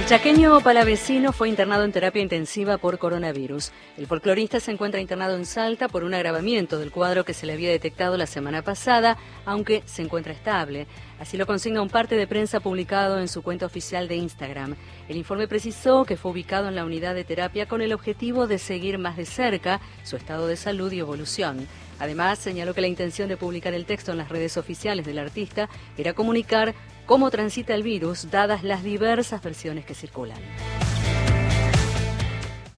El chaqueño palavecino fue internado en terapia intensiva por coronavirus. El folclorista se encuentra internado en Salta por un agravamiento del cuadro que se le había detectado la semana pasada, aunque se encuentra estable. Así lo consigna un parte de prensa publicado en su cuenta oficial de Instagram. El informe precisó que fue ubicado en la unidad de terapia con el objetivo de seguir más de cerca su estado de salud y evolución. Además, señaló que la intención de publicar el texto en las redes oficiales del artista era comunicar cómo transita el virus, dadas las diversas versiones que circulan.